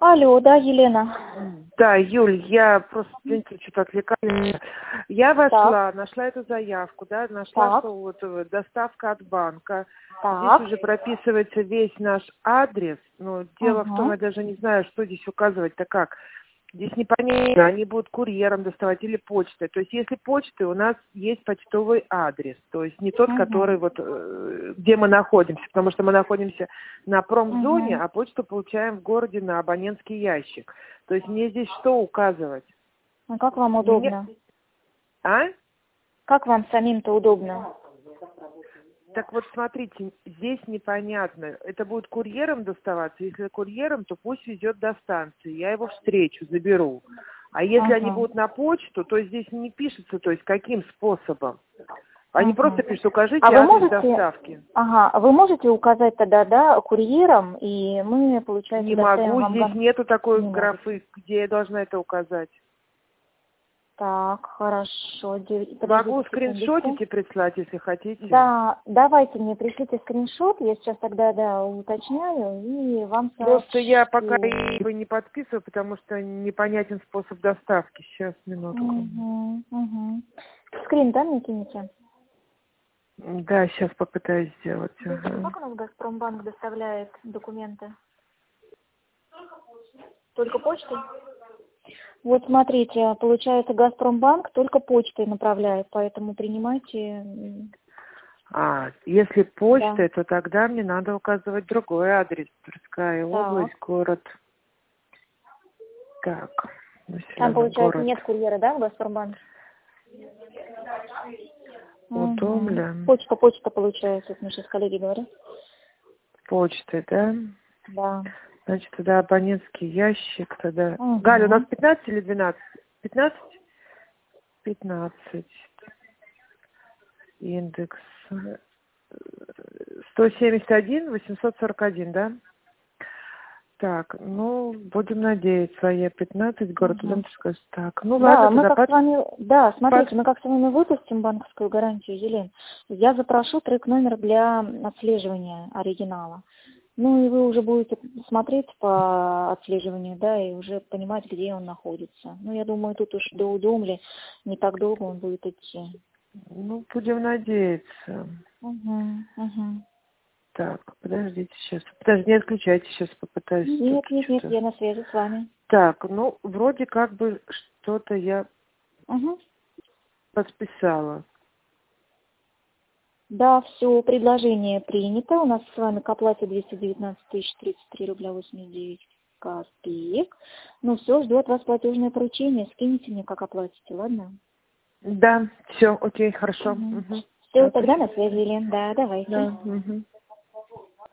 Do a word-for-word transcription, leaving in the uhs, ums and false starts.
Алло, да, Елена. Да, Юль, я просто, извините, что-то отвлекаюсь. Я вошла, Так. нашла эту заявку, да, нашла, Так. что вот э, доставка от банка. Так. Здесь уже прописывается весь наш адрес, но дело в том, Угу. я даже не знаю, что здесь указывать-то как. Здесь непонятно, они будут курьером доставать или почтой. То есть если почтой, у нас есть почтовый адрес, то есть не тот, который Угу. вот, э, где мы находимся, потому что мы находимся на промзоне, Угу. а почту получаем в городе на абонентский ящик. То есть мне здесь что указывать? А как вам Мне... удобно? А? Как вам самим-то удобно? Так вот, смотрите, здесь непонятно. Это будет курьером доставаться. Если курьером, то пусть везет до станции. Я его встречу, заберу. А если они Ага. будут на почту, то здесь не пишется, то есть каким способом. Они просто Ага. пишут, укажите А вы адрес можете, доставки. ага, а вы можете указать тогда, да, курьером, и мы, получается, Не доставим могу, вам здесь гон... нету такой Не можете. графы, где я должна это указать. Так, хорошо. Девять- Могу Подождите секундочку. скриншотить и прислать, если хотите. Да, давайте мне пришлите скриншот, я сейчас тогда, да, уточняю и вам Просто я пока сообщу. его не подписываю, потому что непонятен способ доставки. Сейчас, минутку. Угу, угу. Скрин, да, мне кинете? Да, сейчас попытаюсь сделать. Ага. Как у нас Газпромбанк доставляет документы? Только почтой? Вот смотрите, получается, Газпромбанк только почтой направляет, поэтому принимайте. м, А, если почта, Да. то тогда мне надо указывать другой адрес. Тверская Так. область, город. Так, Там, населенный получается, город. нет курьера, да, в Газпромбанке? Угу. Удомля. Почта, почта получается, это мне сейчас коллеги говорят. Почта, да? Да. Значит, тогда абонентский ящик, тогда... Галя, у нас Угу. пятнадцать или двенадцать? пятнадцать? пятнадцать. Индекс. э, сто семьдесят один, восемьсот сорок один, да? Так, ну, будем надеяться. Я пятнадцать, город Угу. Удомская. Так, ну Да, ладно, мы тогда как с под... вами, да, под... смотрите, мы как с вами выпустим банковскую гарантию, Елена. Я запрошу трек-номер для отслеживания оригинала. Ну и вы уже будете смотреть по отслеживанию, да, и уже понимать, где он находится. Ну, я думаю, тут уж до Удомли не так долго он будет идти. Ну, будем надеяться. Угу, угу. Так, подождите сейчас. Подожди, не отключайте, сейчас попытаюсь тут Нет, нет, нет, что-то. я на связи с вами. Так, ну, вроде как бы что-то я Угу. подписала. Да, все, предложение принято. У нас с вами к оплате двести девятнадцать тысяч тридцать три рубля восемьдесят девять копеек. Ну все, жду от вас платежное поручение. Скиньте мне, как оплатите, ладно? Да, все, окей, хорошо. Угу. Угу. Все, Да, тогда на спасибо. связи, Елена. Да, давайте. Да, угу.